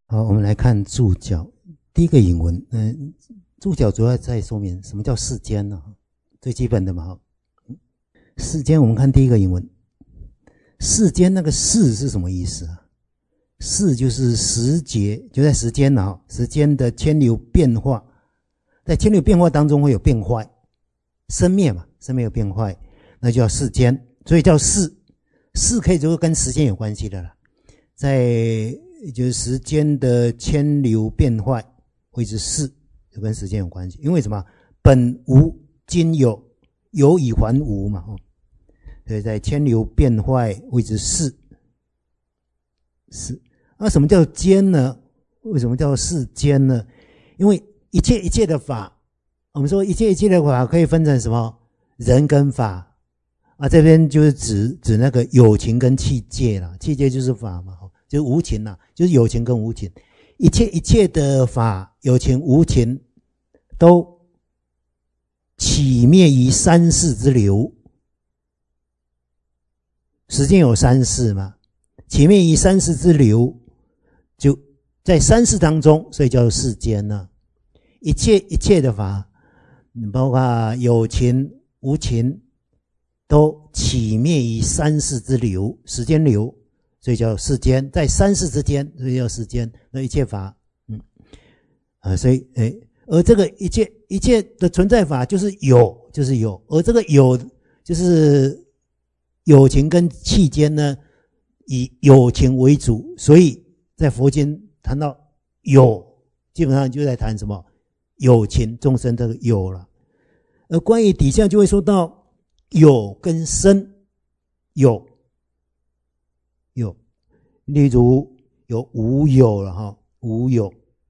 好，我们来看注脚。第一个引文，注脚主要在说明什么叫世间呢？最基本的嘛。世间，我们看第一个引文，世间那个世是什么意思啊？世就是时节，就在时间啊，时间的迁流变化，在迁流变化当中会有变坏，生灭嘛，生灭有变坏，那就叫世间，所以叫世。世可以就是跟时间有关系的啦，在就是时间的迁流变坏，谓之世，就跟时间有关系。因为什么？本无今有，有以还无嘛，所以在迁流变坏，谓之世。世。那什么叫间呢？为什么叫世间呢？因为一切一切的法，我们说一切一切的法可以分成什么？人跟法啊，这边就是指那个有情跟器界啦，器界就是法嘛，就是无情啦，就是有情跟无情。一切一切的法，有情无情，都起灭于三世之流。时间有三世嘛，起灭于三世之流，就在三世当中，所以叫世间呢。一切一切的法，包括有情无情，都起灭于三世之流，时间流，所以叫世间。在三世之间，所以叫世间。那一切法，所以而这个一切一切的存在法就是有，就是有，而这个有就是有情跟器间呢，以有情为主，所以在佛经谈到有，基本上就在谈什么？有情众生这个有了。而关于底下就会说到有跟生，有，例如有无有了哈，无有，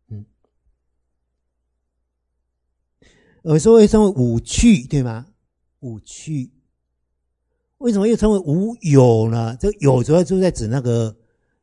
所以称为五趣，对吗？五趣，为什么又称为无有呢？这个有主要就在指那个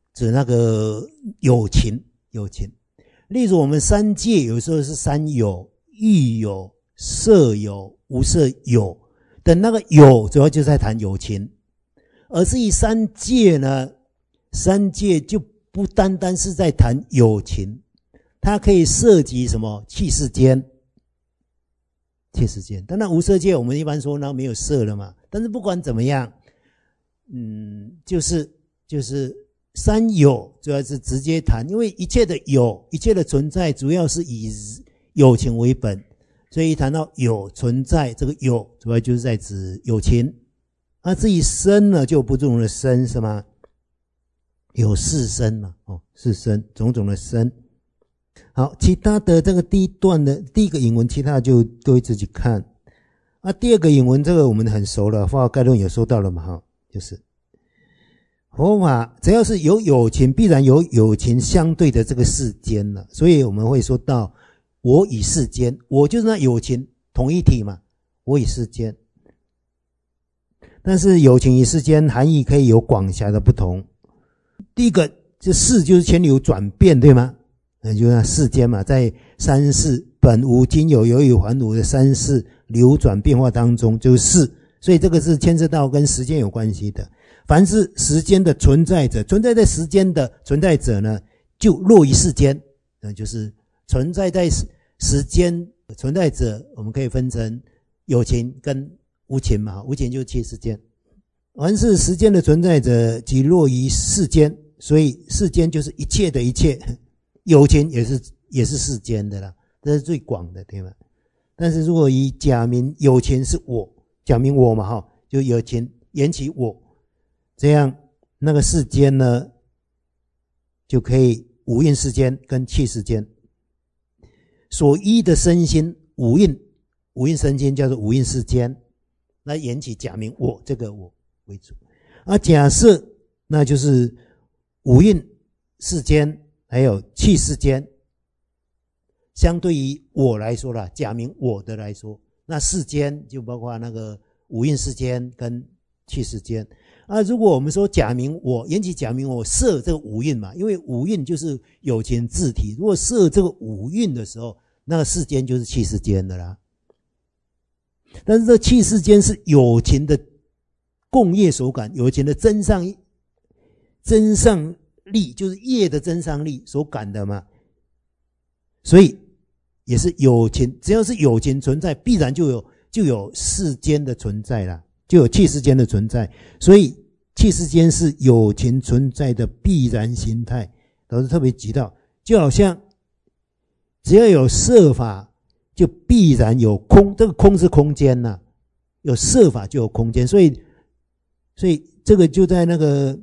有情，有情。例如我们三界有时候是三有，欲有、色有、无色有的那个有，主要就在谈有情。而至于三界呢，三界就不单单是在谈有情，它可以涉及什么？器世间。器世间，当然无色界我们一般说那没有色了嘛，但是不管怎么样，就是三有主要是直接谈，因为一切的有，一切的存在主要是以有情为本，所以谈到有存在，这个有主要就是在指有情。至于身呢，就不种的身是吗？有四身嘛，四身，种种的身。好，其他的这个第一段的第一个引文，其他就各位自己看。第二个引文这个我们很熟了，佛法概论有说到了嘛，就是佛法只要是有有情，必然有有情相对的这个世间了，所以我们会说到我与世间，我就是那有情同一体嘛，我与世间。但是有情与世间含义可以有广狭的不同。第一个这世就是迁流转变，对吗？就那世间嘛，在三世本无今有，有以还无的三世流转变化当中就是世，所以这个是牵涉到跟时间有关系的。凡是时间的存在者，存在在时间的存在者呢，就落于世间，就是存在在时间存在者，我们可以分成有情跟无情嘛，无情就是器世间。凡是时间的存在者，即落于世间，所以世间就是一切的一切。有情也是世间的啦，这是最广的，对吗？但是如果以假名有情是我，假名我嘛，就有情言起我，这样那个世间呢，就可以五蕴世间跟器世间所依的身心，五蕴身心叫做五蕴世间，那言起假名我，这个我为主。假设那就是五蕴世间还有器世间，相对于我来说啦，假名我的来说，那世间就包括那个五蕴世间跟器世间。如果我们说假名我，言起假名我摄这个五蕴嘛，因为五蕴就是有情自体，如果摄这个五蕴的时候，那个世间就是器世间的啦。但是这器世间是有情的共业所感，有情的真上力，就是业的增上力所感的嘛。所以也是有情，只要是有情存在，必然就有世间的存在啦，就有气世间的存在。所以气世间是有情存在的必然形态。老师特别提到，就好像只要有色法，就必然有空，这个空是空间呐，有色法就有空间，所以这个就在那个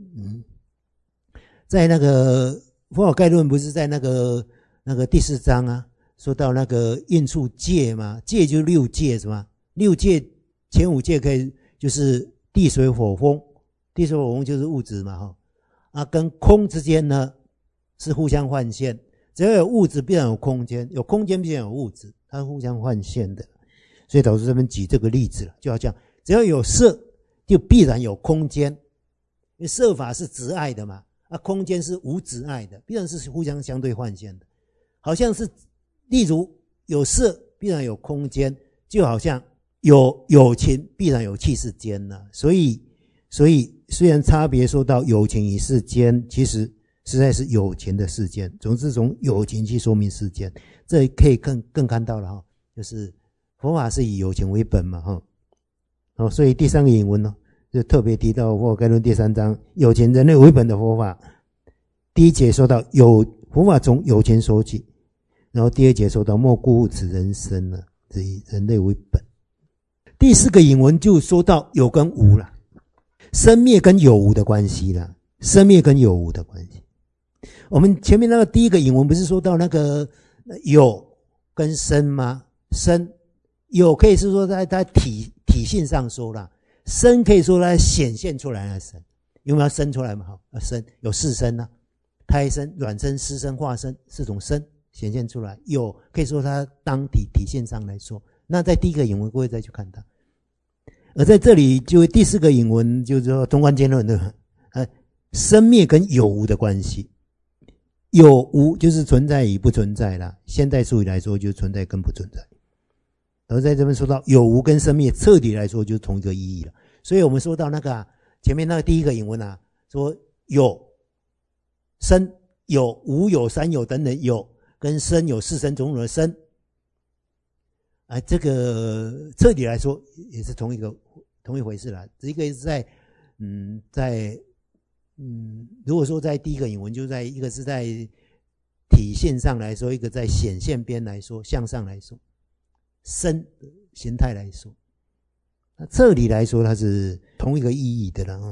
佛法概论不是在那个第4章啊，说到那个应处界嘛，界就是6界是吗？6界前5界可以就是地水火风，地水火风就是物质嘛啊，跟空之间呢是互相换现，只要有物质必然有空间，有空间必然有物质，它是互相换现的。所以导师这边举这个例子了，就好像只要有色就必然有空间，因为色法是执爱的嘛，啊，空间是无执爱的，必然是互相相对换现的。好像是例如有色必然有空间，就好像有情必然有气世间呐。所以虽然差别说到有情与世间，其实实在是有情的世间，总是从有情去说明世间，这可以更看到了就是佛法是以有情为本嘛所以第3个引文呢，就特别提到佛法概论第3章有情人类为本的佛法。第1节说到佛法从有情说起，然后第2节说到莫故此人生了，以人类为本。第4个引文就说到有跟无了，生灭跟有无的关系了，生灭跟有无的关系。我们前面那个第1个引文不是说到那个有跟生吗？生有可以是说在体性上说啦，生可以说它显现出来的生，因为要生出来嘛，生有4生啊，胎生、卵生、湿生、化生4种生显现出来，有可以说它当体现上来说。那在第1个引文各位再去看它，而在这里就第4个引文就是说中观兼论的生灭跟有无的关系。有无就是存在与不存在啦，现代术语来说就是存在跟不存在。而在这边说到有无跟生灭，彻底来说就是同一个意义了。所以我们说到那个前面那个第1个引文说有生有无有三有等等，有跟生有4生种种的生，这个彻底来说也是同一回事啦。一个是在如果说在第1个引文，就在一个是在体现上来说，一个在显现边来说，向上来说，生形态来说，那这里来说它是同一个意义的了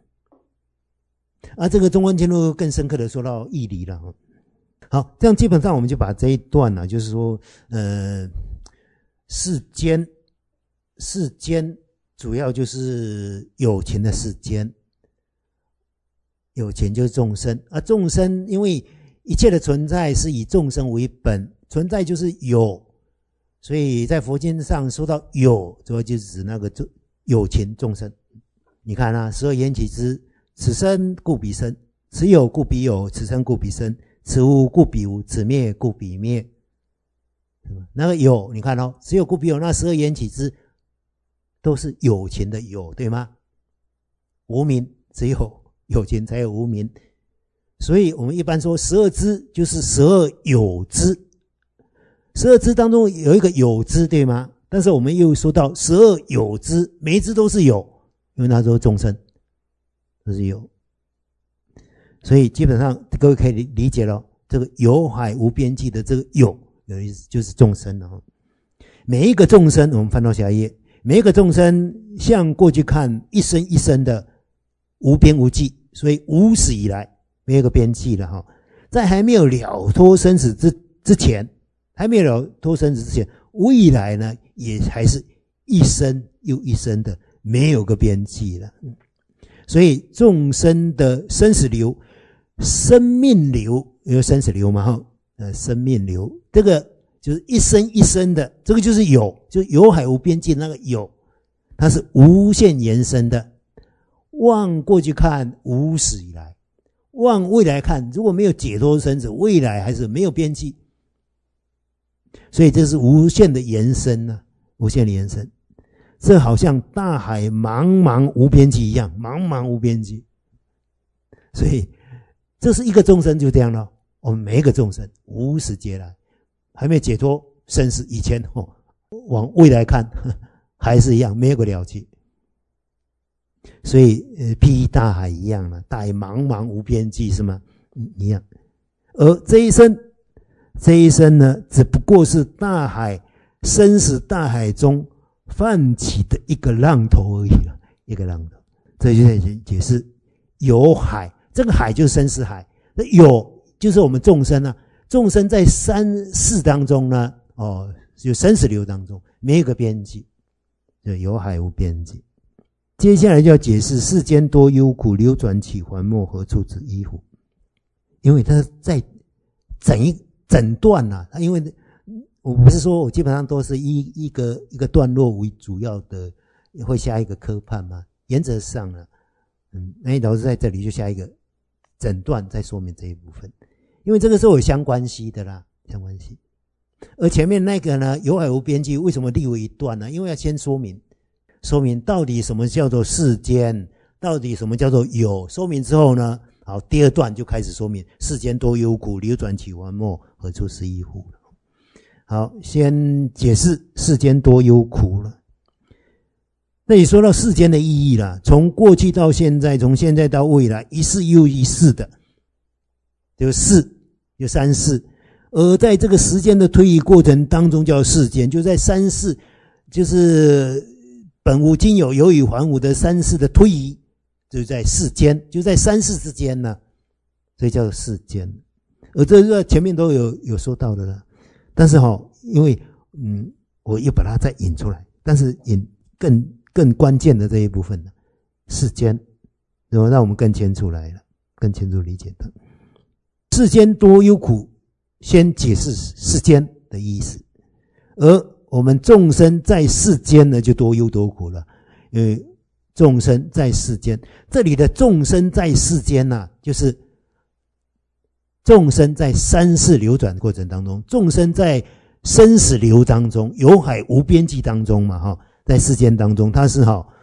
这个中观兼论更深刻的说到义理了好，这样基本上我们就把这一段就是说世间主要就是有情的世间，有情就是众生众生因为一切的存在是以众生为本，存在就是有，所以在佛经上说到有，主要就是指那个有情众生。你看12缘起之，此生故彼生，此有故彼有，此生故彼生，此无故彼无，此灭故彼灭。那个有你看此有故彼有，那12缘起之都是有情的有，对吗？无明只有有情才有无明，所以我们一般说12支就是12有支，12支当中有一个有支，对吗？但是我们又说到12有支，每一支都是有，因为那都是众生，都是有，所以基本上各位可以理解了，这个有海无边际的这个有意思就是众生每一个众生，我们翻到下一页，每一个众生像过去看一生一生的无边无际，所以无始以来没有个边际了在还没有了脱生死之前，未来呢也还是一生又一生的没有个边际了。所以众生的生死流、生命流，因为生死流嘛生命流，这个就是一生一生的，这个就是有，就有海无边际的那个有，它是无限延伸的。往过去看无始以来，往未来看，如果没有解脱生死，未来还是没有边际，所以这是无限的延伸无限的延伸。这好像大海茫茫无边际一样，茫茫无边际。所以这是一个众生就这样了。我们每一个众生无始劫来还没解脱生死以前往未来看还是一样没有个了结。所以譬大海一样了，大海茫茫无边际是吗？一样。而这一生呢，只不过是大海生死大海中泛起的一个浪头而已了，一个浪头。这就在解释有海，这个海就是生死海，那有就是我们众生啊，众生在三世当中呢，就生死流当中没有个边际，就有海无边际。接下来就要解释世间多忧苦，流转起还没，何处止依乎？因为他在整段啊，因为我不是说我基本上都是一个段落为主要的，会下一个科判嘛。原则上呢，那老师在这里就下一个整段再说明这一部分，因为这个是有相关系的啦，相关系。而前面那个呢，有海无边际，为什么立为一段呢？因为要先说明到底什么叫做世间，到底什么叫做有。说明之后呢，好，第二段就开始说明世间多忧苦，流转起还没，何处止依乎？好，先解释世间多忧苦了。那你说到世间的意义啦，从过去到现在，从现在到未来，一世又一世的，有三世。而在这个时间的推移过程当中叫世间，就在三世，就是本无今有，有与还无的三世的推移，就在世间，就在三世之间呢，所以叫做世间。而这个前面都有说到的了，但是因为我又把它再引出来，但是引更关键的这一部分呢，世间，然后让我们更清楚来了，更清楚理解的。世间多忧苦，先解释世间的意思，而我们众生在世间呢，就多忧多苦了。因为众生在世间，这里的众生在世间呢，就是众生在三世流转的过程当中，众生在生死流当中，有海无边际当中嘛，在世间当中，它是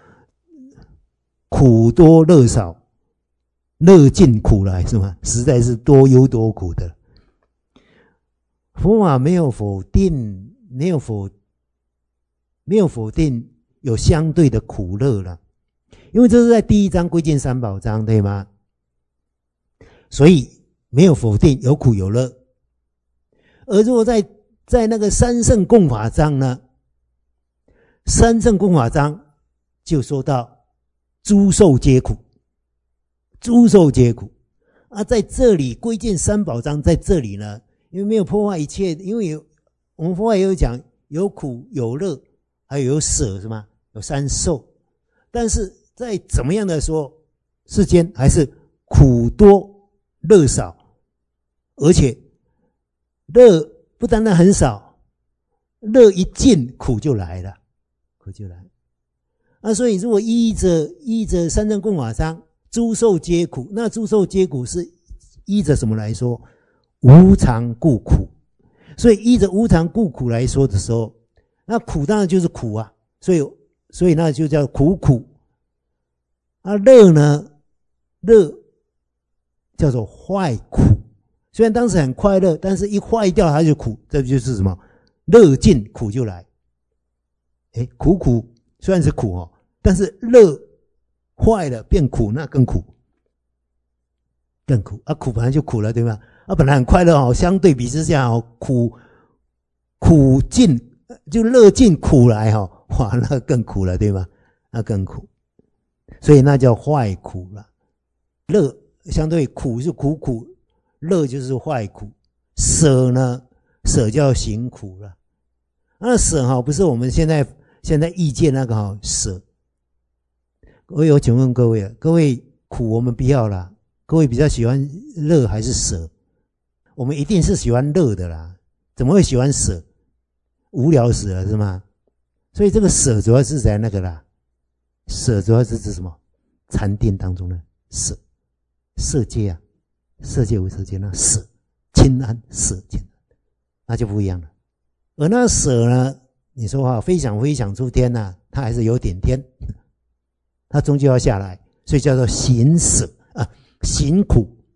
苦多乐少，乐尽苦来，是吗？实在是多忧多苦的。佛法没有否定，没有否定有相对的苦乐了，因为这是在第一章归尽三宝章，对吗？所以没有否定有苦有乐。而如果在那个三圣共法章呢，三圣共法章就说到诸受皆苦，诸受皆苦啊，在这里归尽三宝章在这里呢，因为没有破坏一切，因为我们佛法也有讲有苦有乐，还有舍，是吗？有三受。但是在怎么样的说，世间还是苦多乐少，而且乐不单单很少，乐一尽苦就来了，苦就来。所以如果依着三圣共法章，诸受皆苦，那诸受皆苦是依着什么来说？无常故苦。所以依着无常故苦来说的时候，那苦当然就是苦啊，所以那就叫苦苦。乐呢，乐叫做坏苦。虽然当时很快乐，但是一坏掉它就苦，这就是什么？乐尽苦就来。苦虽然是苦但是乐坏了变苦，那更苦，更苦苦本来就苦了，对吗？本来很快乐相对比之下苦尽就乐尽苦来哇，那更苦了，对吗？那更苦，所以那叫坏苦了。乐相对苦是苦，乐就是坏苦。舍呢，舍叫行苦了。那舍不是我们现在意见那个舍。我请问各位苦我们不要啦，各位比较喜欢乐还是舍？我们一定是喜欢乐的啦，怎么会喜欢舍？无聊死了是吗？所以这个舍主要是在那个啦，舍主要是指什么？禅定当中的舍，色界啊，色界无色界，那舍清安，舍清安，那就不一样了。而那舍呢，你说飞翔出天它还是有点天，它终究要下来，所以叫做行舍行苦，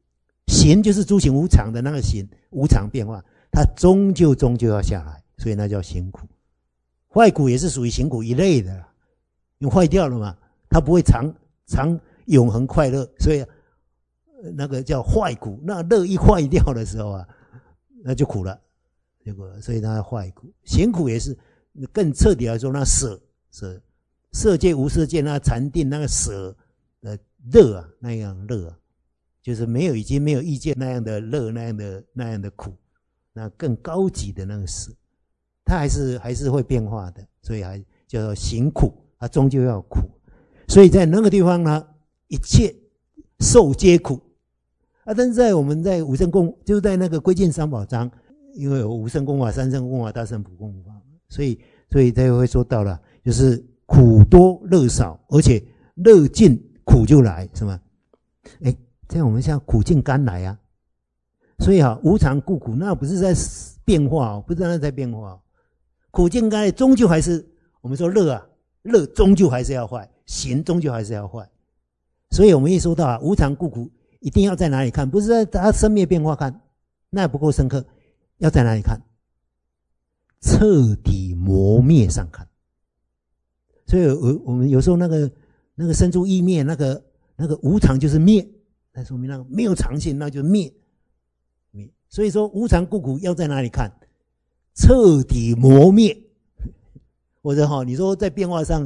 行就是诸行无常的那个行，无常变化，它终究要下来，所以那叫行苦。坏苦也是属于行苦一类的，因为坏掉了嘛，它不会长永恒快乐，所以那个叫坏苦。那乐一坏掉的时候啊，那就苦了，结果所以它坏苦。行苦也是更彻底来说，那色界无色界，那禅定那个舍乐啊，那样乐啊，就是已经没有意见那样的乐，那样的苦，那更高级的那个舍，它还是会变化的，所以还叫做行苦，它终究要苦。所以在那个地方呢，一切受皆苦啊。但是我们在五圣供，就在那个归尽三宝章，因为有五圣供法、三圣供法、大圣普供法，所以他会说到了，就是苦多乐少，而且乐尽苦就来，是吗？这样我们像苦尽甘来啊。所以无常故苦，那不是在变化不是那在变化苦尽甘来终究还是我们说乐啊，乐终究还是要坏，行终究还是要坏。所以我们一说到无常故苦，一定要在哪里看？不是在它生灭变化看，那不够深刻。要在哪里看？彻底磨灭上看。所以我们有时候那个生出异灭，那个无常就是灭，那说明那个没有常性，那就是灭。所以说无常故苦要在哪里看？彻底磨灭。或者你说在变化上，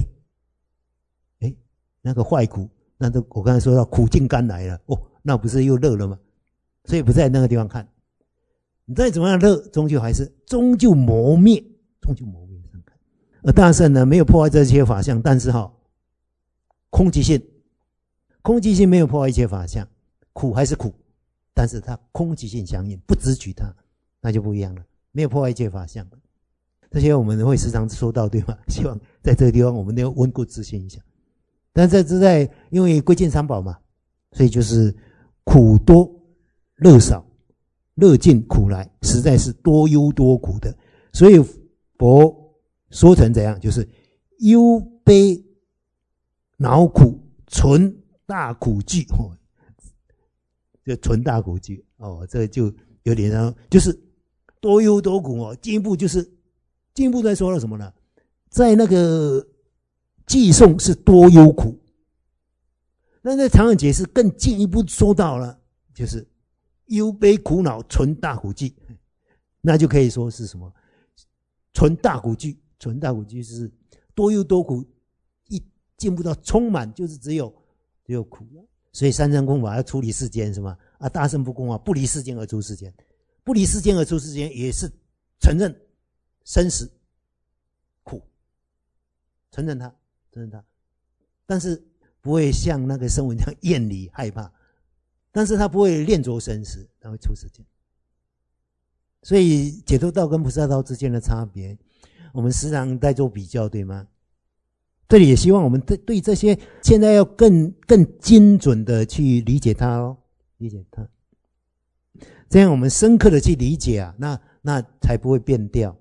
那个坏苦，那都我刚才说到苦尽甘来了，那不是又乐了吗？所以不在那个地方看。你再怎么样乐，终究磨灭，终究磨灭上看。而大圣呢，没有破坏这些法相，但是空寂性没有破坏一切法相，苦还是苦，但是它空寂性相应，不执取它，那就不一样了，没有破坏一切法相。这些我们会时常说到，对吗？希望在这个地方我们都要温故知新一下。但这是因为归尽三宝嘛，所以就是苦多乐少，乐尽苦来，实在是多忧多苦的。所以佛说成怎样，就是忧悲恼苦存大苦具，就存大苦具这个就有点就是多忧多苦进一步在说了什么呢？在那个偈颂是多忧苦，那在长远解释更进一步说到了，就是忧悲苦恼存大苦具，那就可以说是什么？存大苦具，存大苦具是多忧多苦，一进步到充满，就是只有苦了。所以三圣供法要处理世间，是吗？大圣不供法不离世间而出世间，不离世间而出世间，也是承认生死苦，承认它，但是不会像那个声闻这样厌离害怕，但是他不会恋着生死，他会出世间。所以解脱道跟菩萨道之间的差别，我们时常在做比较，对吗？这里也希望我们对这些现在要更精准的去理解它理解它，这样我们深刻的去理解那才不会变掉。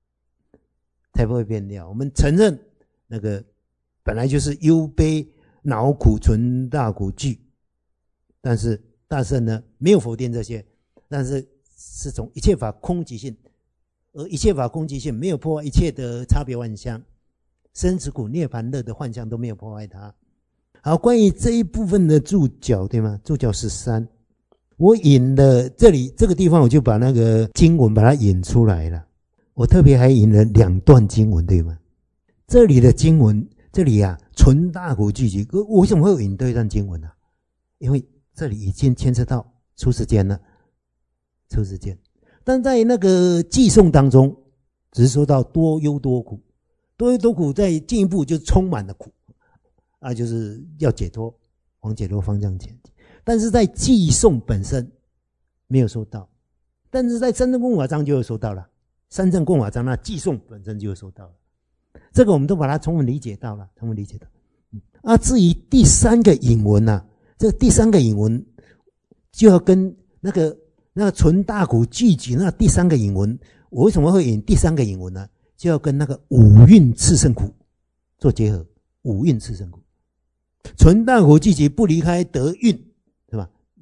我们承认那个本来就是忧悲恼苦存大苦具，但是大圣呢没有否定这些，但是是从一切法空寂性，而一切法空寂性没有破坏一切的差别幻象，生死苦涅槃乐的幻象都没有破坏它。好，关于这一部分的注脚，对吗？注脚13，我引了这个地方，我就把那个经文把它引出来了。我特别还引了2段经文，对吗？这里的经文，这里存大苦具集，我为什么会有引这一段经文呢？因为这里已经牵涉到出世间了，但在那个偈颂当中，只是说到多忧多苦，多忧多苦再进一步就充满了苦就是要解脱，往解脱方向前进。但是在偈颂本身没有说到，但是在三圣供法章就有说到了。三圣供法章那偈颂本身就有说到了，这个我们都把它充分理解到了，至于第3个引文这个第3个引文就要跟那个存大苦具集那第3个引文，我为什么会引第3个引文呢？就要跟那个五蕴炽盛苦做结合。五蕴炽盛苦，存大苦具集不离开得蕴，是吧？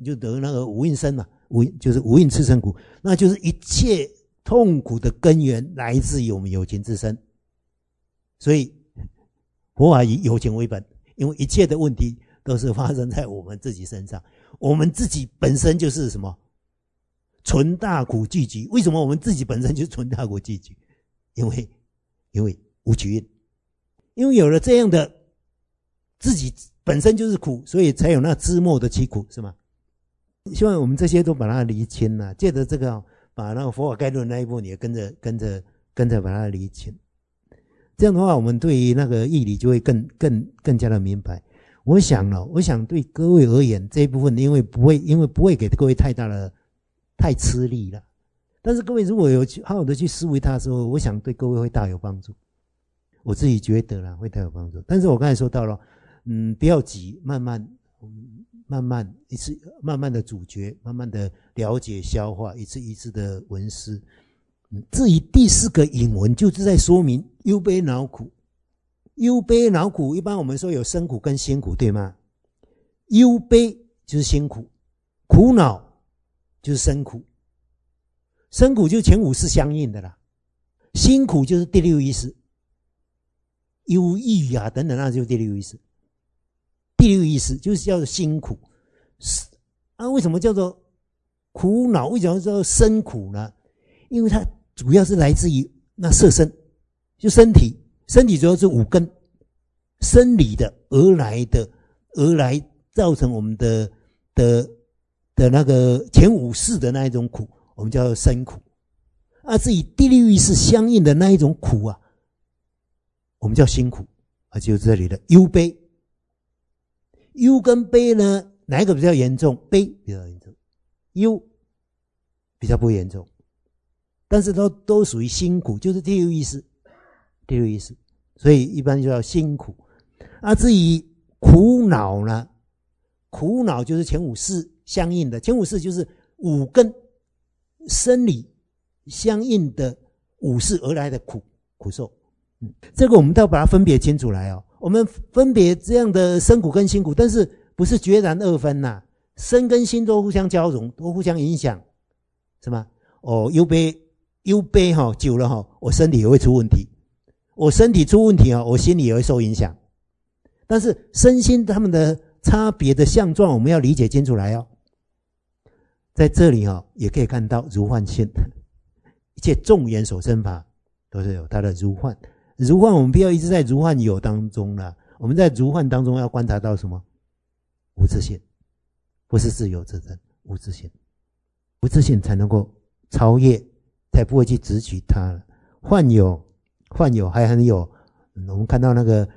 你就得那个五蕴生嘛，就是五蕴炽盛苦，那就是一切痛苦的根源来自于我们有情之身。所以佛法以有情为本，因为一切的问题都是发生在我们自己身上，我们自己本身就是什么？存大苦聚集。为什么我们自己本身就是存大苦聚集？因为无取蕴，因为有了这样的自己本身就是苦，所以才有那知末的起苦，是吗？希望我们这些都把它厘清了，借着这个把那个佛法概论那一部分也跟着把它厘清。这样的话，我们对于那个义理就会更加的明白。我想对各位而言，这一部分因为不会给各位太吃力了。但是各位如果有好好的去思维它的时候，我想对各位会大有帮助。我自己觉得啦，会大有帮助。但是我刚才说到了，不要急，慢慢一次慢慢的咀嚼，慢慢的了解消化，一次一次的闻思。至于第4个引文，就是在说明忧悲恼苦。忧悲恼苦，一般我们说有生苦跟辛苦，对吗？忧悲就是辛苦，苦恼就是生苦。生苦就是前5是相应的啦，辛苦就是第6意识，忧郁啊等等，那就是第6意识。第6意识就是叫做辛苦啊。为什么叫做苦恼？为什么叫做生苦呢？因为它主要是来自于那色身，就身体主要是5根生理的而来造成我们的那个前5识的那一种苦，我们叫做生苦。至于第6意识相应的那一种苦啊，我们叫辛苦啊，就是这里的忧悲。忧跟悲呢，哪一个比较严重？悲比较严重，忧比较不严重，但是都属于辛苦，就是第6意识。所以一般就叫辛苦。至于苦恼呢，苦恼就是前5识相应的，前5识就是5根生理相应的5识而来的苦受。这个我们都要把它分别清楚来哦。我们分别这样的生苦跟辛苦，但是不是决然2分呐？身跟心都互相交融，都互相影响，是吗？忧悲久了我身体也会出问题，我身体出问题我心里也会受影响。但是身心他们的差别的相状，我们要理解清楚来哦。在这里也可以看到如幻性，一切众缘所生法都是有它的如幻。如幻我们不要一直在如幻有当中了，我们在如幻当中要观察到什么？无自性，不是自由自真，无自性。无自性才能够超越，才不会去执取它了。幻有还很有，我们看到那个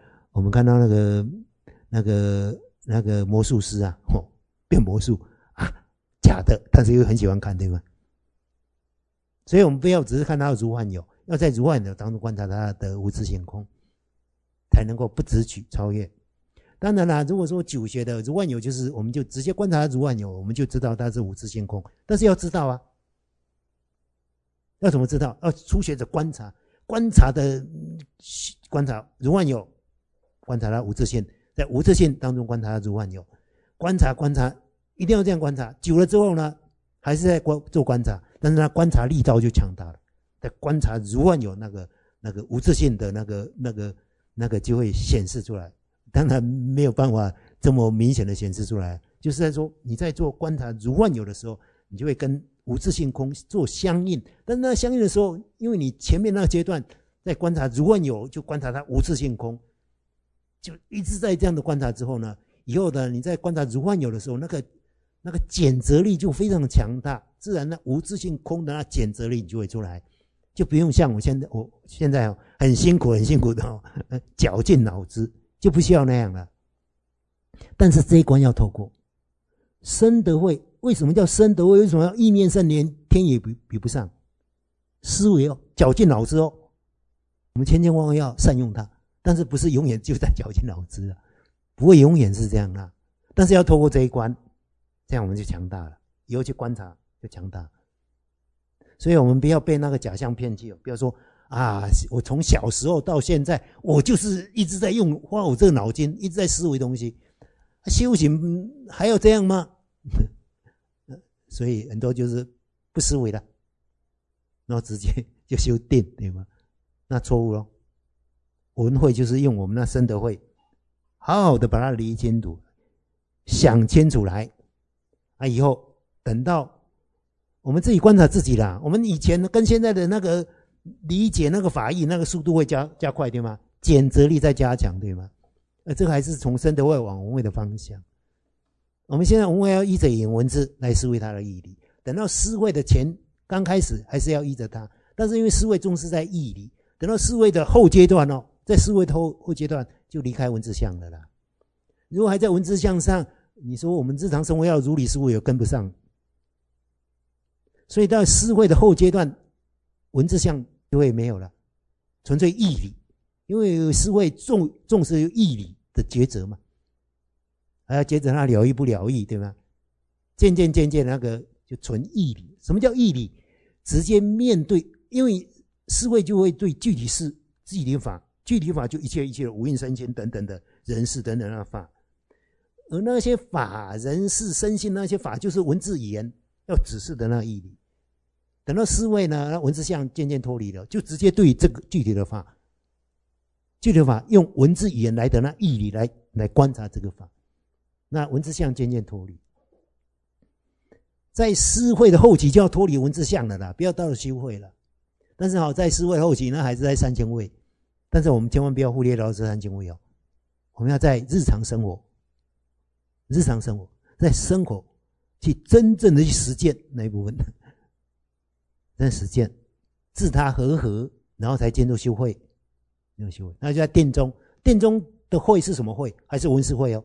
魔术师啊，变魔术啊，假的，但是又很喜欢看，对吗？所以我们不要只是看到如幻有，要在如幻有当中观察它的无自性空，才能够不执取超越。当然啦，如果说久学的如幻有，就是我们就直接观察它如幻有，我们就知道它是无自性空。但是要知道啊，要怎么知道？要初学者观察如幻有，观察它无自性，在无自性当中观察它如幻有，观察，一定要这样观察。久了之后呢，还是在做观察，但是它观察力道就强大了。在观察如幻有那个无自性的那个就会显示出来。当然没有办法这么明显的显示出来，就是在说你在做观察如幻有的时候，你就会跟无自性空做相应。但是那相应的时候，因为你前面那个阶段在观察如幻有，就观察它无自性空，就一直在这样的观察之后呢，以后的你在观察如幻有的时候，那个检责力就非常的强大，自然那无自性空的那检责力你就会出来，就不用像我现在很辛苦的绞尽脑汁，就不需要那样了。但是这一关要透过生得慧。为什么叫生得慧？为什么要意念圣莲天也比不上？思维绞尽脑汁我们千万要善用它，但是不是永远就在绞尽脑汁了，不会永远是这样啦。但是要透过这一关，这样我们就强大了，以后去观察就强大。所以我们不要被那个假象骗去，不要说我从小时候到现在，我就是一直在花我这个脑筋，一直在思维东西。修行还要这样吗？ 所以很多就是不思维了，然后直接就修定，对吗？那错误咯。文慧就是用我们那深德慧，好好的把它理清楚，想清楚来啊，以后等到我们自己观察自己啦。我们以前跟现在的那个理解那个法义那个速度会加快，对吗？检责力在加强，对吗？这个还是从深德慧往文慧的方向。我们现在文慧要依着引文字来思维它的义理，等到思维的刚开始还是要依着它，但是因为思维重视在义理，等到思维的后阶段哦，在思维的后阶段就离开文字相了啦。如果还在文字相上，你说我们日常生活要如理思维也跟不上，所以到思维的后阶段，文字相就会没有了，纯粹义理，因为思维重视义理的抉择嘛，还要抉择它了义不了义，对吗？渐渐那个就纯义理。什么叫义理？直接面对，因为思维就会对具体事、具体法，具体法就一切的五蕴身心等等的人事等等的法，而那些法人事身心那些法就是文字语言要指示的那个义理。等到思维呢，文字相渐渐脱离了，就直接对这个具体的法用文字语言来的那义理来观察这个法，那文字相渐渐脱离。在思慧的后期就要脱离文字相了啦，不要到了修慧了。但是在思慧后期呢，还是在三千位，但是我们千万不要忽略到这三千位哦。我们要在日常生活，在生活去真正的去实践那一部分，真实践，自他和，然后才进入修慧，那就在定中的慧是什么慧？还是文思慧哦。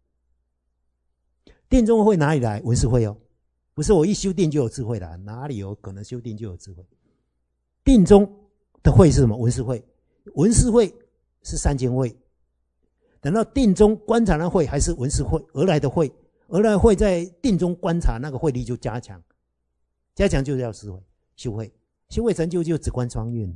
定中的慧哪里来？文思慧哦。不是我一修定就有智慧了，哪里有可能修定就有智慧？定中的慧是什么？文思慧。文思慧是三千慧，等到定中观察那慧还是文思慧而来的慧，在定中观察那个慧力就加强就是要思慧修慧，修慧成就就止观双运了。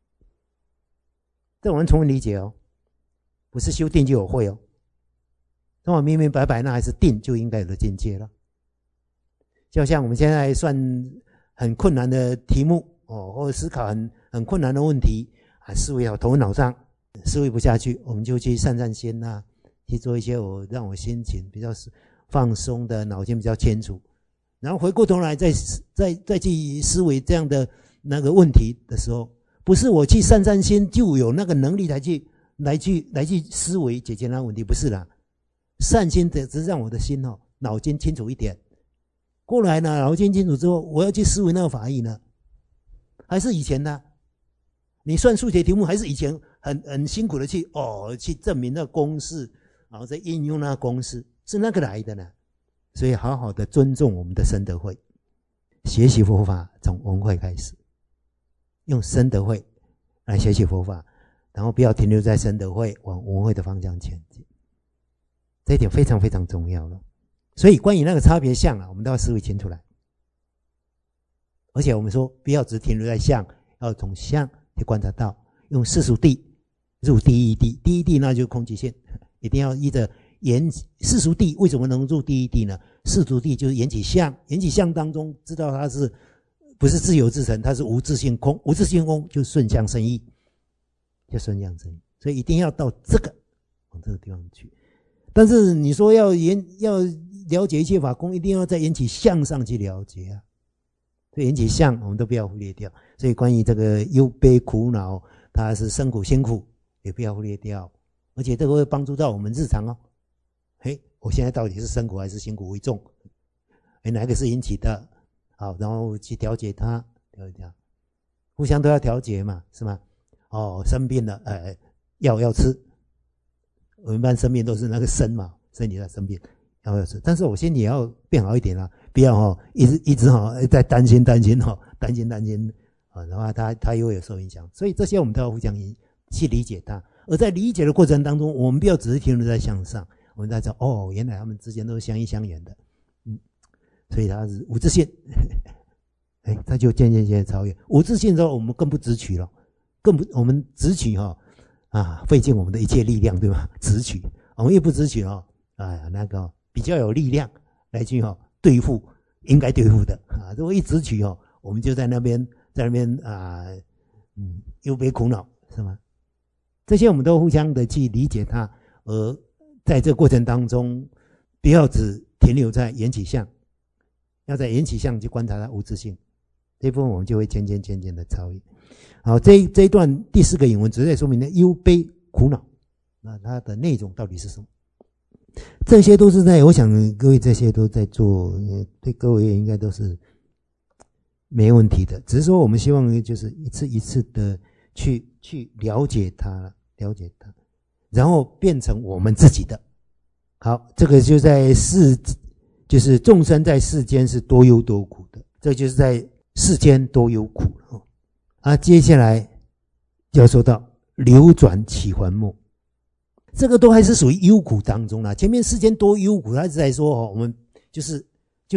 这我们充分理解哦，不是修定就有慧哦。那我明明白白那还是定就应该有的境界了。就像我们现在算很困难的题目或者思考很困难的问题思维好头脑上思维不下去，我们就去散心啊，去做一些让我心情比较放松的，脑筋比较清楚，然后回过头来再去思维这样的那个问题的时候，不是我去散心就有那个能力来去思维解决那个问题，不是啦。散心只是让我的心脑筋清楚一点。过来呢，脑筋清楚之后，我要去思维那个法义呢，还是以前呢？你算数学题目，还是以前很辛苦的去证明那个公式，然后再应用那个公式，是那个来的呢。所以好好的尊重我们的深德慧，学习佛法从文慧开始，用深德慧来学习佛法，然后不要停留在深德慧，往文慧的方向前进。这一点非常非常重要了。所以关于那个差别相我们都要思维清楚来。而且我们说不要只停留在相，要从相去观察到，用世俗谛入第一谛，第一谛那就是空寂性，一定要依着世俗谛。为什么能入第一谛呢？世俗谛就是缘起相，缘起相当中知道它是不是自由自成，它是无自性空，无自性空就顺相生义，就顺相生义。所以一定要到往这个地方去。但是你说要了解一切法空，一定要在缘起相上去了解啊。所以缘起相我们都不要忽略掉。所以关于这个忧悲苦恼，它是生苦辛苦，也不要忽略掉。而且这个会帮助到我们日常我现在到底是生苦还是辛苦为重？哪一个是引起的？好，然后去调节它，互相都要调节嘛，是吗？生病了，药要吃。我们一般生病都是那个身体在生病，要吃。但是我心里也要变好一点不要一直在担心然后他又有受影响。所以这些我们都要互相去理解它。而在理解的过程当中，我们不要只是停留在向上，我们在知道原来他们之间都是相依相远的。所以它是无自性，它就渐渐超越无自性之后，我们更不执取了，我们执取费尽我们的一切力量，对吧？执取，我们越不执取那个比较有力量来去对付应该对付的啊。如果一直取哦，我们就在那边又别苦恼，是吗？这些我们都互相的去理解它，而在这个过程当中，不要只停留在缘起相，要在缘起相去观察它无自性，这部分我们就会渐渐的超越。好，这一段第4个引文只是在说明了忧悲苦恼，那它的内容到底是什么？这些都是我想各位这些都在做，对各位应该都是没问题的，只是说我们希望就是一次一次的去了解它，然后变成我们自己的。好，这个就在就是众生在世间是多忧多苦的，这就是在世间多忧苦了。接下来就要说到流转起还没，这个都还是属于忧苦当中啦。前面世间多忧苦，他是在说我们就是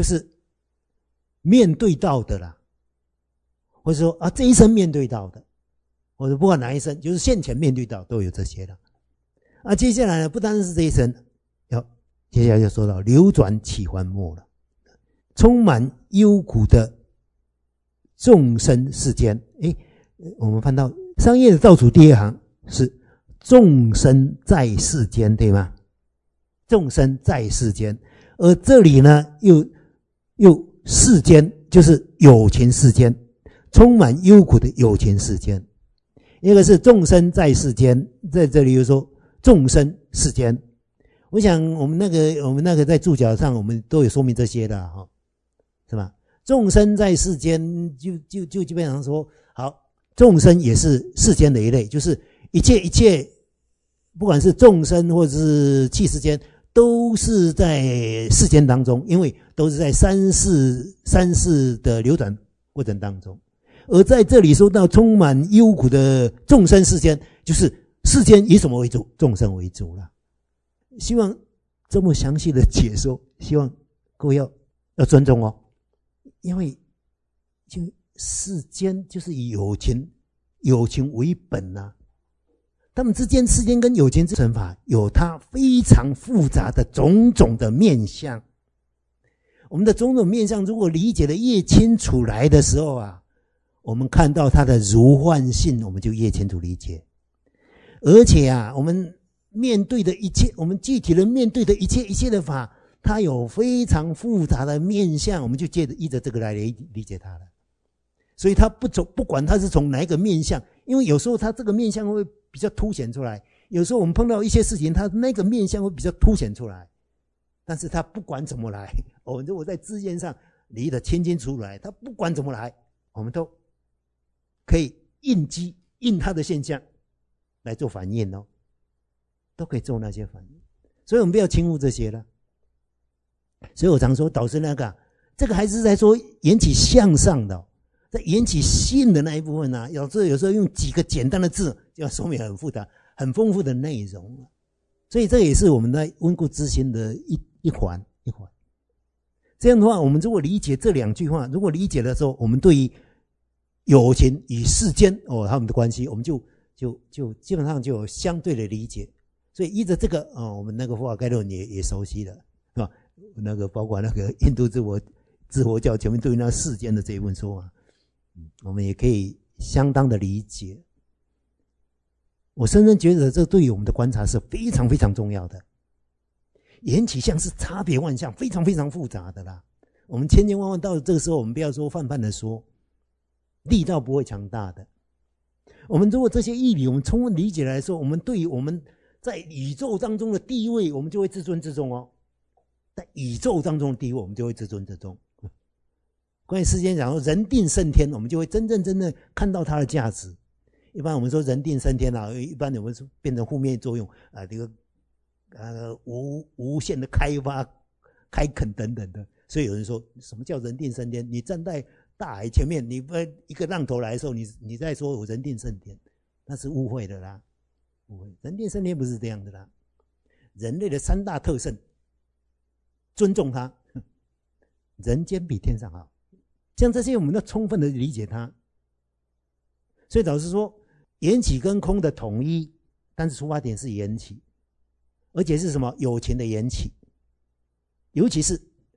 面对到的啦，或者说这一生面对到的，或者不管哪一生，就是现前面对到都有这些了。接下来呢，不单是这一生，接下来就说到流转起还没了，充满忧苦的众生世间。我们翻到上页的倒数第2行是众生在世间，对吗？众生在世间，而这里呢又世间就是有情世间，充满忧苦的有情世间。一个是众生在世间，在这里又说众生世间。我想我们那个在注脚上我们都有说明这些的是吧？众生在世间就基本上说，好，众生也是世间的一类，就是一切不管是众生或者是器世间，都是在世间当中，因为都是在三世的流转过程当中。而在这里说到充满忧苦的众生世间，就是世间以什么为主？众生为主了。希望这么详细的解说，希望各位要尊重因为就世间就是以有情为本啊，他们之间世间跟有情之乘法有它非常复杂的种种的面向。我们的种种面向如果理解的越清楚来的时候我们看到它的如幻性，我们就越清楚理解。而且我们面对的一切，我们具体的面对的一切的法，它有非常复杂的面向，我们就依着这个来理解它了。所以它不管它是从哪一个面向，因为有时候它这个面向会比较凸显出来，有时候我们碰到一些事情，它那个面向会比较凸显出来。但是它不管怎么来，如果在字眼上理得清楚来，它不管怎么来，我们都可以应它的现象来做反应都可以做那些反应。所以我们不要轻忽这些了。所以我常说导师这个还是在说缘起向上的在缘起性的那一部分有时候用几个简单的字就要说明很复杂很丰富的内容。所以这也是我们在温故知新的一环。这样的话，我们如果理解这2句话，如果理解的时候，我们对于有情与世间他们的关系，我们就基本上就有相对的理解。所以依着这个我们那个佛法概论也熟悉了，是吧？包括那个印度自佛教前面对那世间的这一部分说法，我们也可以相当的理解。我深深觉得这对于我们的观察是非常非常重要的。缘起相是差别万象，非常非常复杂的啦。我们千千万万到这个时候，我们不要说泛泛的说，力道不会强大的。我们如果这些义理我们充分理解来说，我们对于我们在宇宙当中的地位，我们就会自尊自重在宇宙当中的地位，我们就会自尊自重。关于世间讲说人定胜天，我们就会真正看到它的价值。一般我们说人定胜天一般我们说变成负面作用这个无限的开发开垦等等的。所以有人说什么叫人定胜天？你站在大海前面，你一个浪头来的时候，你再说我人定胜天，那是误会的啦。人定胜天不是这样的啦。人类的3大特性，尊重它，人间比天上好，像这些我们要充分的理解它。所以老实说，缘起跟空的统一，但是出发点是缘起，而且是什么？有情的缘起，尤其是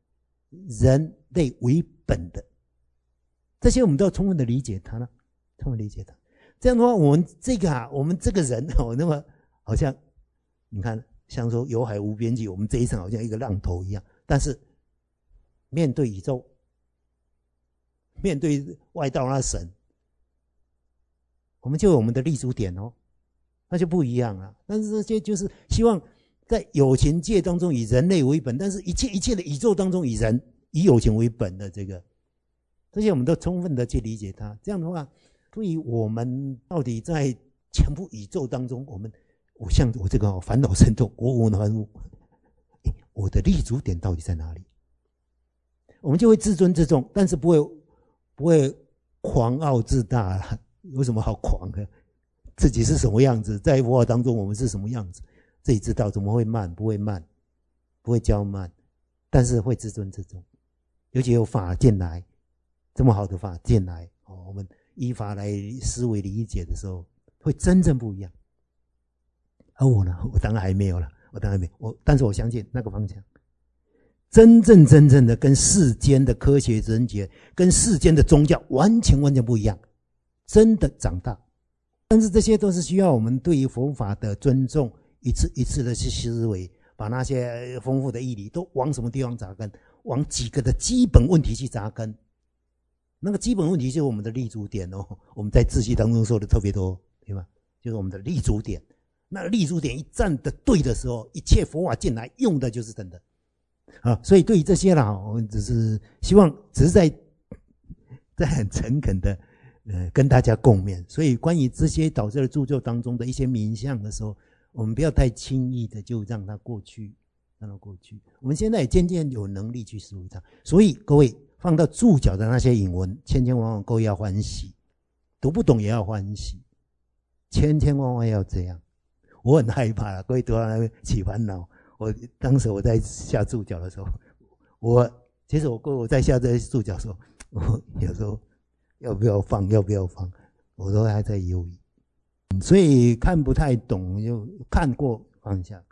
人类为本的，这些我们都要充分的理解它了，充分理解它。这样的话，我们这个人那么好像你看，像说有海无边际，我们这一层好像一个浪头一样，但是面对宇宙，面对外道那神，我们就有我们的立足点哦，那就不一样了。但是这些就是希望在有情界当中以人类为本，但是一切的宇宙当中以有情为本的这些我们都充分的去理解它。这样的话，对于我们到底在全部宇宙当中，像我这个烦恼深重，我无能无，我的立足点到底在哪里？我们就会自尊自重，但是不会狂傲自大了。有什么好狂的？自己是什么样子，在佛法当中我们是什么样子，自己知道，怎么会慢？不会慢，不会骄慢，但是会自尊自重。尤其有法进来，这么好的法进来，我们依法来思维理解的时候，会真正不一样。而我呢，我当然还没有了，但是我相信那个方向，真正的跟世间的科学人学、跟世间的宗教完全不一样，真的长大。但是这些都是需要我们对于佛法的尊重，一次的去思维，把那些丰富的义理都往什么地方扎根，往几个的基本问题去扎根。那个基本问题就是我们的立足点哦，我们在自序当中说的特别多，对吗？就是我们的立足点。那立足点一站的对的时候，一切佛法进来用的就是真的啊。所以对于这些啦，我们只是希望，只是在很诚恳的跟大家共勉。所以关于这些导致的著作当中的一些名相的时候，我们不要太轻易的就让它过去，让它过去。我们现在也渐渐有能力去思维它。所以各位放到注脚的那些引文，千万万各位要欢喜，读不懂也要欢喜，千万要这样。我很害怕了，各位读到那边起烦恼。当时我在下注脚的时候，其实我在下这些注脚的时候，我有时候要不要放，我都还在犹豫。所以看不太懂就看过放下，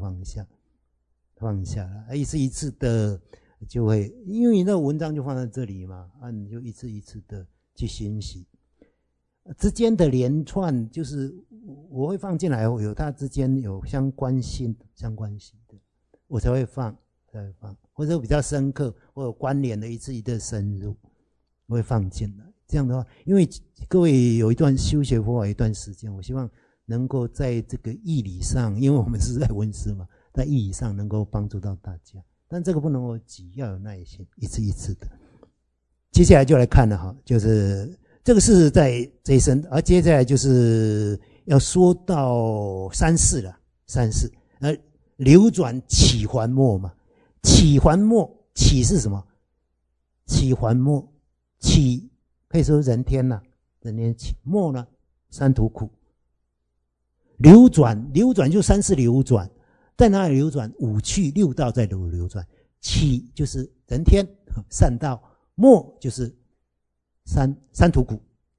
放下了，一次的就会，因为你那文章就放在这里嘛，你就一次的去欣喜。之间的连串就是我会放进来，有它之间有相关性的，我才会放，或者比较深刻或有关联的一次的深入，我会放进来。这样的话，因为各位有一段修学佛法一段时间，我希望能够在这个义理上，因为我们是在闻思嘛，在义理上能够帮助到大家。但这个不能够急，要有耐心，一次的。接下来就来看了哈，就是这个是在这一生，而接下来就是要说到三世了，流转起还没嘛，起还没，起是什么？起还没，起可以说人天呐，人天起，没呢三途苦。流转就三世流转，在哪里流转？五趣六道在流转。起就是人天善道，没就是三途苦。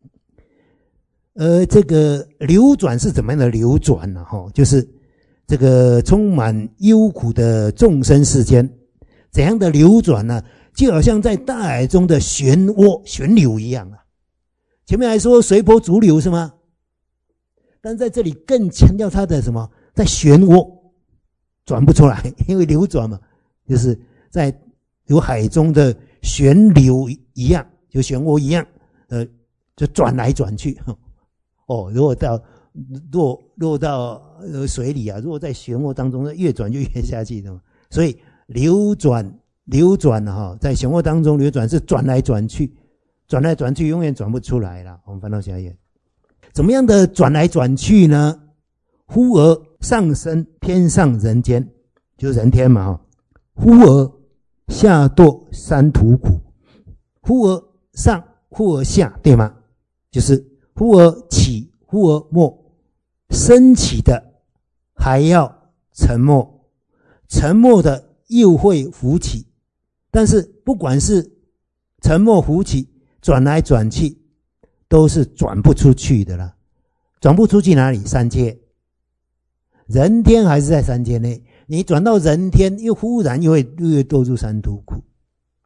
这个流转是怎么样的流转呢？就是这个充满忧苦的众生世间，怎样的流转呢？就好像在大海中的漩涡旋流一样啊。前面还说随波逐流是吗？但在这里更强调它的什么？在漩涡转不出来，因为流转嘛，就是在有海中的旋流一样，就漩涡一样，就转来转去。如果落到水里啊，如果在漩涡当中，越转就越下去的嘛。所以流转哈，在漩涡当中流转是转来转去，永远转不出来了。我们翻到下一页，怎么样的转来转去呢？忽而上升天上人间，就是人天嘛哈。忽而下堕三途苦，忽而上，忽而下，对吗？就是忽而起，忽而没，升起的还要沉没，沉没的又会浮起。但是不管是沉没浮起，转来转去，都是转不出去的啦。转不出去哪里？三界。人天还是在三界内，你转到人天，又忽然又会堕入三途苦。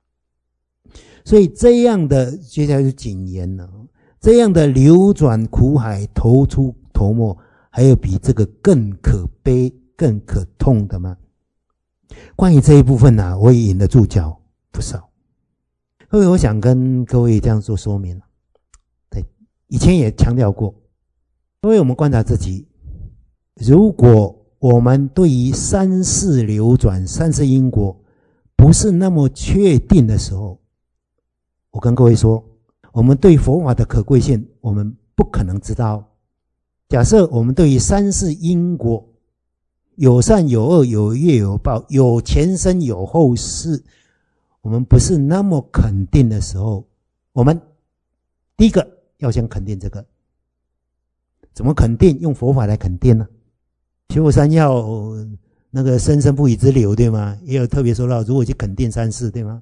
所以这样的接下来就谨言了，这样的流转苦海，头出头没，还有比这个更可悲更可痛的吗？关于这一部分我也引了注脚不少。各位，我想跟各位这样做说明，对，以前也强调过，各位我们观察自己，如果我们对于三世流转、三世因果不是那么确定的时候，我跟各位说，我们对佛法的可贵性我们不可能知道。假设我们对于三世因果有善有恶有业有报，有前生有后世，我们不是那么肯定的时候，我们第一个要先肯定这个。怎么肯定？用佛法来肯定呢？学佛三要那个生生不已之流，对吗？也有特别说到如何去肯定三世，对吗？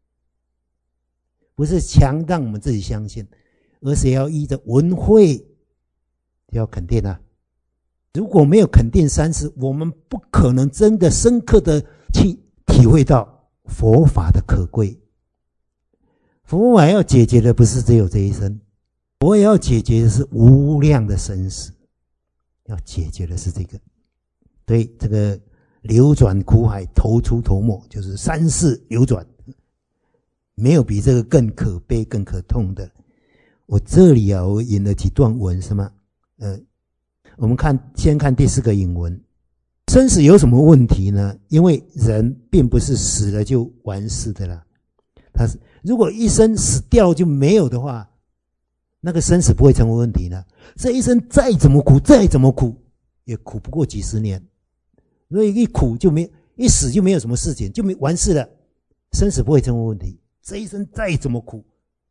不是强让我们自己相信，而是要依着文慧要肯定啊。如果没有肯定三世，我们不可能真的深刻的去体会到佛法的可贵。佛法要解决的不是只有这一生，佛要解决的是无量的生死，要解决的是这个。对，这个流转苦海，头出头没，就是三世流转，没有比这个更可悲更可痛的。我这里我引了几段文，是吗？我们先看第4个引文。生死有什么问题呢？因为人并不是死了就完事的啦。如果一生死掉就没有的话，那个生死不会成为问题呢。这一生再怎么苦，再怎么苦，也苦不过几十年。所以一死就没有什么事情，就没完事了，生死不会成为问题。这一生再怎么苦，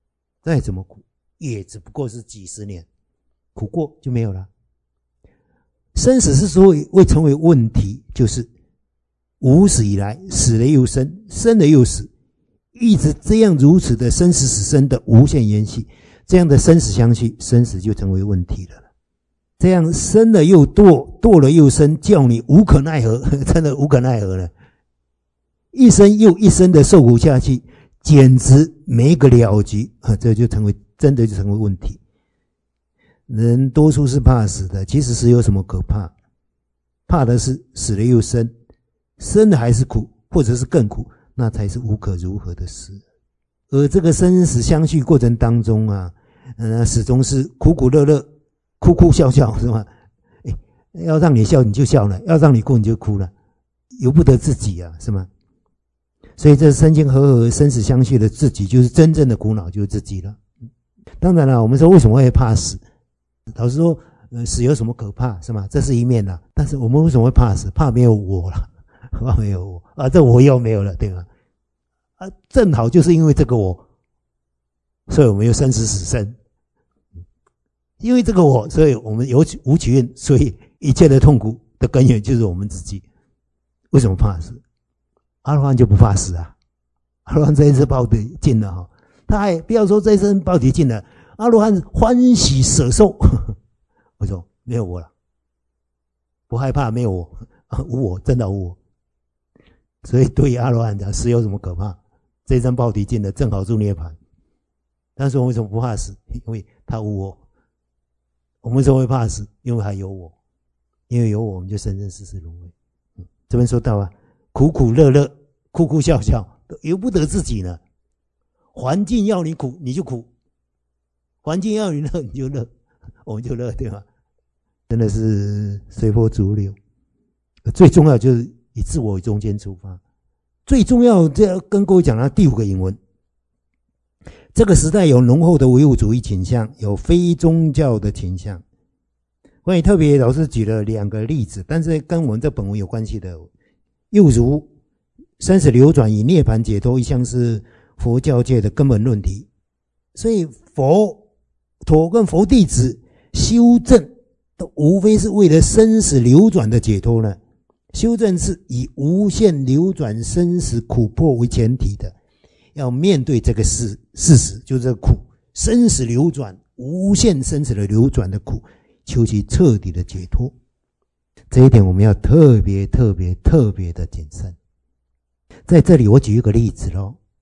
也只不过是几十年，苦过就没有了。生死之所以会成为问题，就是无始以来，死了又生，生了又死，一直这样如此的生死死生的无限延续，这样的生死相续，生死就成为问题了。这样生了又堕，堕了又生，叫你无可奈何，真的无可奈何了。一生又一生的受苦下去，简直没个了局，这就真的就成为问题。人多数是怕死的，其实是有什么可怕？怕的是死了又生，生了还是苦，或者是更苦，那才是无可如何的事。而这个生死相续过程当中始终是苦苦乐乐，哭哭笑笑，是吗？要让你笑你就笑了，要让你哭你就哭了，由不得自己是吗？所以这生前和合生死相续的自己，就是真正的苦恼，就是自己了。当然了，我们说为什么会怕死？老实说，死有什么可怕，是吗？这是一面但是我们为什么会怕死？怕没有我了，怕没有我这我又没有了，对吗？正好就是因为这个我，所以我们又生死死生。因为这个我，所以我们有无起运，所以一切的痛苦的根源就是我们自己。为什么怕死？阿罗汉就不怕死啊！阿罗汉这一次报题尽了他还不要说这一生报题尽了，阿罗汉欢喜舍受。为什么？没有我了，不害怕，没有我，无我，真的无我。所以对于阿罗汉讲，死有什么可怕？这一生报题尽了，正好入涅槃。但是我为什么不怕死？因为他无我。我们为什么会怕死？因为还有我，因为有我，我们就生生世世轮回。这边说到苦苦乐乐，哭哭笑笑，都由不得自己呢。环境要你苦，你就苦；环境要你乐，你就乐，我们就乐，对吧？真的是随波逐流。最重要就是以自我为中间出发。最重要，这要跟各位讲第5个引文。这个时代有浓厚的唯物主义倾向，有非宗教的倾向。关于特别老师举了2个例子，但是跟我们这本文有关系的，又如生死流转与涅槃解脱，一向是佛教界的根本论题。所以佛陀跟佛弟子修正都无非是为了生死流转的解脱呢。修正是以无限流转生死苦迫为前提的，要面对这个事实，就是这个苦，生死流转，无限生死的流转的苦，求其彻底的解脱。这一点我们要特别的谨慎。在这里我举一个例子咯，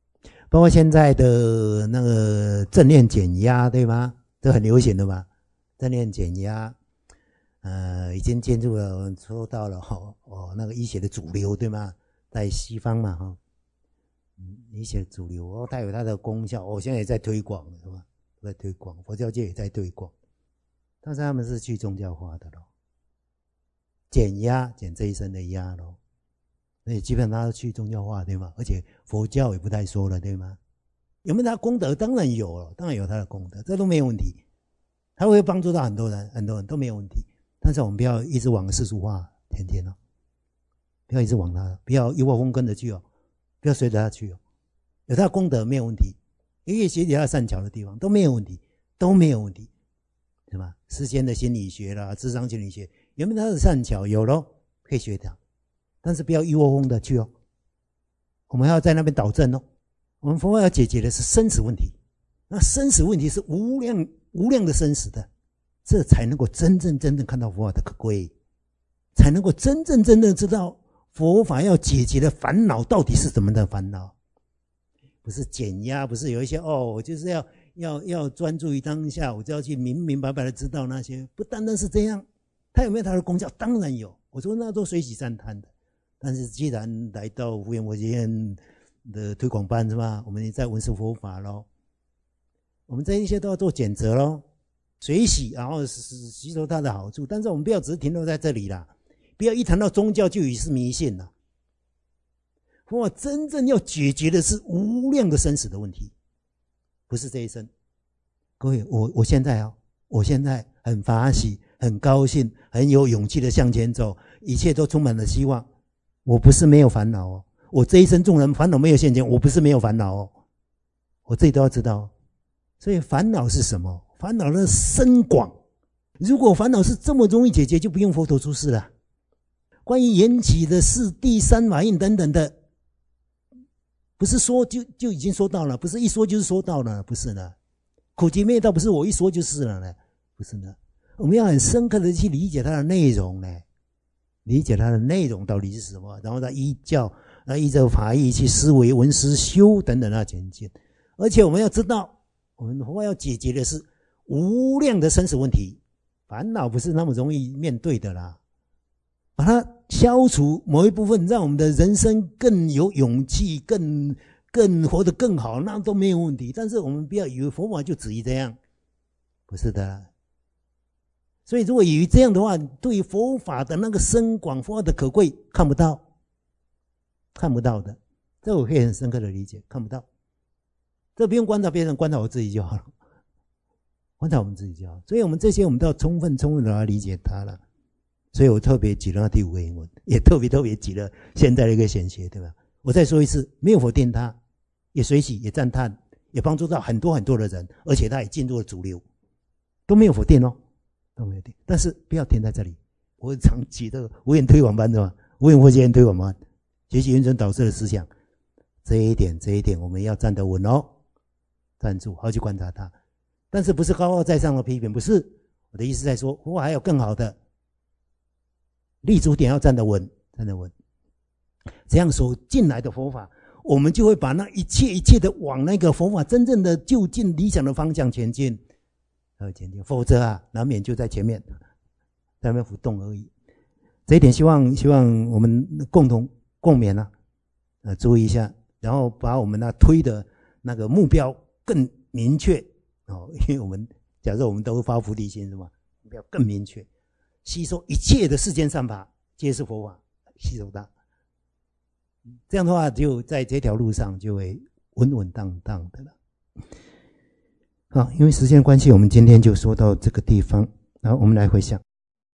包括现在的那个正念减压，对吗？这很流行的嘛，正念减压，已经进入了，说到了那个医学的主流，对吗？在西方嘛，医学主流，它有它的功效，现在也在推广，是吧？在推广，佛教界也在推广，但是他们是去宗教化的咯，减压，减这一生的压咯。所以基本上去宗教化，对吗？而且佛教也不太说了，对吗？有没有它的功德？当然有了，当然有它的功德，这都没有问题。它会帮助到很多人，很多人都没有问题。但是我们不要一直往世俗化前进哦，不要一直往它，不要一窝蜂跟着去哦，不要随着它去哦。有它的功德没有问题，因为学习它的善巧的地方都没有问题，都没有问题，是吧？世间的心理学啦，智商心理学，有没有它的善巧？有咯，可以学它。但是不要一窝蜂的去哦，我们要在那边导正哦。我们佛法要解决的是生死问题，那生死问题是无量的生死的，这才能够真正看到佛法的可贵，才能够真正知道佛法要解决的烦恼到底是怎么的烦恼，不是减压，不是有一些我就是要专注于当下，我就要去明白的知道那些，不单单是这样，它有没有它的功效？当然有，我说那都随喜赞叹的。但是既然来到福源佛学院的推广班，是吧？我们也在闻思佛法咯，我们这一些都要做检责咯，随喜，然后吸收它的好处。但是我们不要只是停留在这里啦，不要一谈到宗教就以是迷信啦。佛法真正要解决的是无量的生死的问题，不是这一生。各位，我现在很发喜，很高兴，很有勇气的向前走，一切都充满了希望。我不是没有烦恼哦，我这一生众人烦恼没有现前，我不是没有烦恼哦，我自己都要知道。所以烦恼是什么？烦恼的深广。如果烦恼是这么容易解决，就不用佛陀出世了。关于缘起的事、第三法印等等的，不是说就已经说到了，不是一说就是说到了，不是呢。苦集灭道不是我一说就是了呢，不是呢。我们要很深刻的去理解它的内容呢。理解它的内容到底是什么，然后再依着法义去思维、闻思、修等等的前进。而且我们要知道，我们佛法要解决的是无量的生死问题，烦恼不是那么容易面对的啦。把它消除某一部分，让我们的人生更有勇气，更活得更好，那都没有问题。但是我们不要以为佛法就止于这样，不是的。所以如果以这样的话，对于佛法的那个深广、佛法的可贵看不到的，这我可以很深刻的理解，看不到。这不用观察别人，观察我自己就好了，观察我们自己就好。所以我们这些我们都要充分的来理解它了。所以我特别举了那第5个因缘，也特别举了现在的一个显学，对吧？我再说一次，没有否定它，也随喜，也赞叹，也帮助到很多的人，而且它也进入了主流，都没有否定哦。都没有定，但是不要停在这里。我常举这个无缘推广班，是吧？无缘佛学院推广班，学习圆成导师的思想，这一点我们要站得稳哦，站住，好去观察它。但是不是高高在上的批评，不是。我的意思在说，佛法还有更好的立足点，要站得稳，这样所进来的佛法，我们就会把那一切的往那个佛法真正的就近理想的方向前进。否则难免就在前面在那边浮动而已。这一点希望我们共同共勉注意一下，然后把我们推的那个目标更明确因为我们假设我们都发菩提心，是吧？目标更明确，吸收一切的世间善法皆是佛法，吸收它。这样的话，就在这条路上就会稳当的了。好，因为时间关系，我们今天就说到这个地方，然后我们来回想。